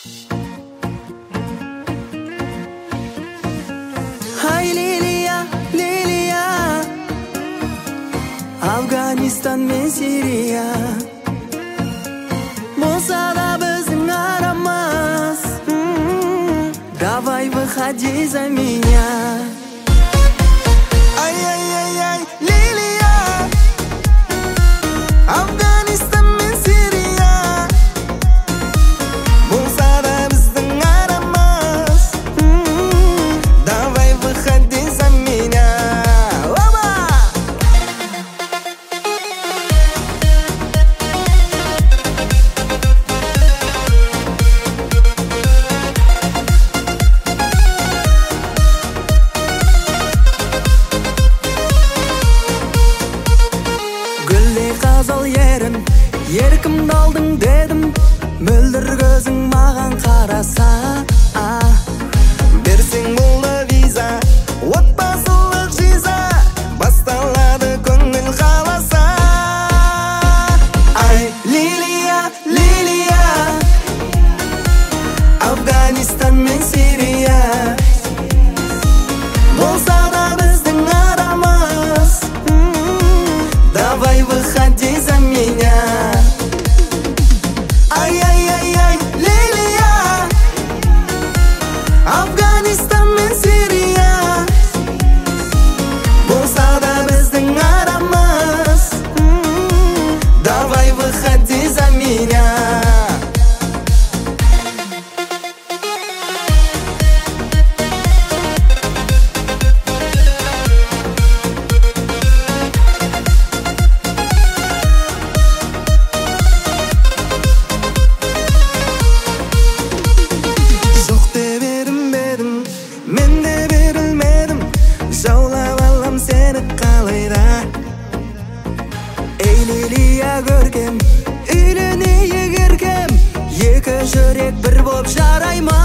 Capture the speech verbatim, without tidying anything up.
Ай, Лилия, Лилия, Афганистан мен Сирия болса да біздің арамыз. Давай выходи за меня. Ай-яй-яй-яй, Лилия, Афганистан мен Сирия болса да біздің арамыз. Давай выходи за меня. Гүлдей қызыл ерін, еркімді алдың дедім, мөлдір көзің маған қараса. Берсең болды виза, отбасылық жиза, басталады көңіл қаласа. Ай, Лилия, Лилия, Афганистан мен Сирия болса да біздің арамыз. Давай выходи за меня. Ай-яй-яй-яй, Лилия, Афганистан мен Сирия болса да біздің арамыз. Давай выходи за меня. Мен де берілмедім, жаулап алам сені қалайда. Ей, Лилия көркем, үйленейік еркем, екі жүрек бір боп жарай ма?